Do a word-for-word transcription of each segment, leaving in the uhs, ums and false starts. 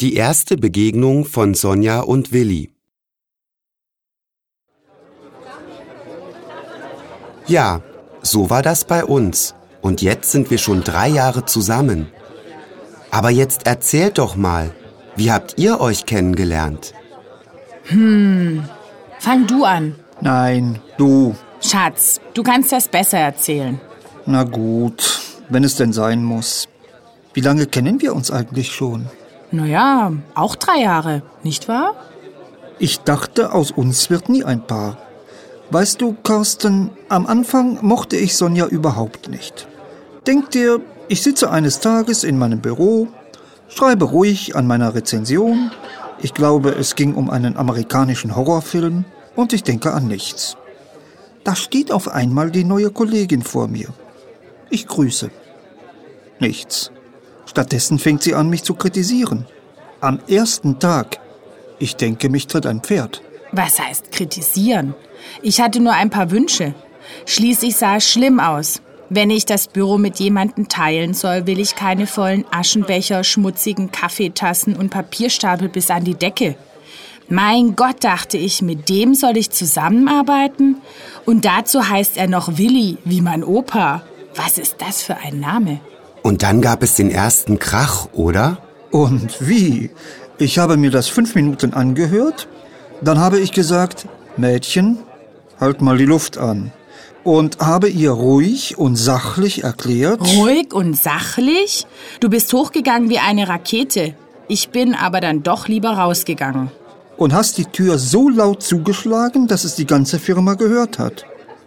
Die erste Begegnung von Sonja und Willi. Ja, so war das bei uns. Und jetzt sind wir schon drei Jahre zusammen. Aber jetzt erzählt doch mal, wie habt ihr euch kennengelernt? Hm, fang du an. Nein, du. Schatz, du kannst das besser erzählen. Na gut, wenn es denn sein muss. Wie lange kennen wir uns eigentlich schon? Naja, auch drei Jahre, nicht wahr? Ich dachte, aus uns wird nie ein Paar. Weißt du, Carsten, am Anfang mochte ich Sonja überhaupt nicht. Denk dir, ich sitze eines Tages in meinem Büro, schreibe ruhig an meiner Rezension. Ich glaube, es ging um einen amerikanischen Horrorfilm und ich denke an nichts. Da steht auf einmal die neue Kollegin vor mir. Ich grüße. Nichts. Stattdessen fängt sie an, mich zu kritisieren. Am ersten Tag. Ich denke, mich tritt ein Pferd. Was heißt kritisieren? Ich hatte nur ein paar Wünsche. Schließlich sah es schlimm aus. Wenn ich das Büro mit jemandem teilen soll, will ich keine vollen Aschenbecher, schmutzigen Kaffeetassen und Papierstapel bis an die Decke. Mein Gott, dachte ich, mit dem soll ich zusammenarbeiten? Und dazu heißt er noch Willi, wie mein Opa. Was ist das für ein Name? Und dann gab es den ersten Krach, oder? Und wie? Ich habe mir das fünf Minuten angehört. Dann habe ich gesagt, Mädchen, halt mal die Luft an. Und habe ihr ruhig und sachlich erklärt... Ruhig und sachlich? Du bist hochgegangen wie eine Rakete. Ich bin aber dann doch lieber rausgegangen. Und hast die Tür so laut zugeschlagen, dass es die ganze Firma gehört hat.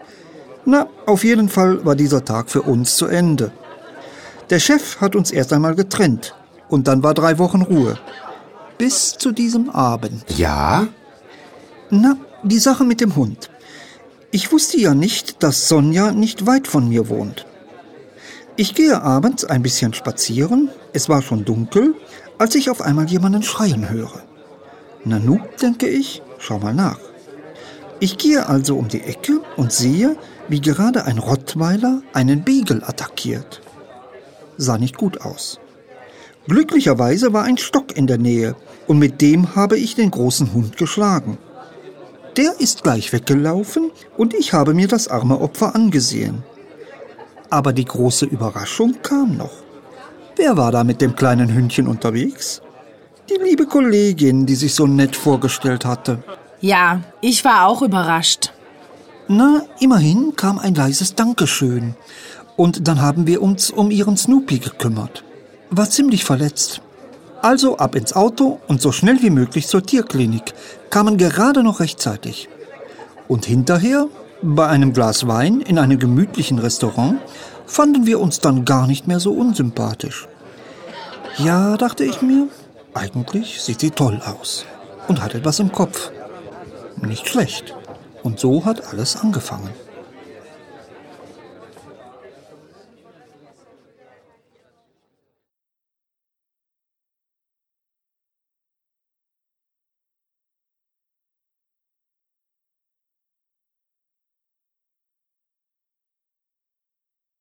Na, auf jeden Fall war dieser Tag für uns zu Ende. Der Chef hat uns erst einmal getrennt. Und dann war drei Wochen Ruhe. Bis zu diesem Abend. Ja? Na, die Sache mit dem Hund. Ich wusste ja nicht, dass Sonja nicht weit von mir wohnt. Ich gehe abends ein bisschen spazieren, es war schon dunkel, als ich auf einmal jemanden schreien höre. Nanu, denke ich, schau mal nach. Ich gehe also um die Ecke und sehe, wie gerade ein Rottweiler einen Beagle attackiert. Sah nicht gut aus. Glücklicherweise war ein Stock in der Nähe und mit dem habe ich den großen Hund geschlagen. Der ist gleich weggelaufen und ich habe mir das arme Opfer angesehen. Aber die große Überraschung kam noch. Wer war da mit dem kleinen Hündchen unterwegs? Die liebe Kollegin, die sich so nett vorgestellt hatte. Ja, ich war auch überrascht. Na, immerhin kam ein leises Dankeschön. Und dann haben wir uns um ihren Snoopy gekümmert. War ziemlich verletzt. Also ab ins Auto und so schnell wie möglich zur Tierklinik. Kamen gerade noch rechtzeitig. Und hinterher, bei einem Glas Wein in einem gemütlichen Restaurant, fanden wir uns dann gar nicht mehr so unsympathisch. Ja, dachte ich mir, eigentlich sieht sie toll aus und hat etwas im Kopf. Nicht schlecht. Und so hat alles angefangen.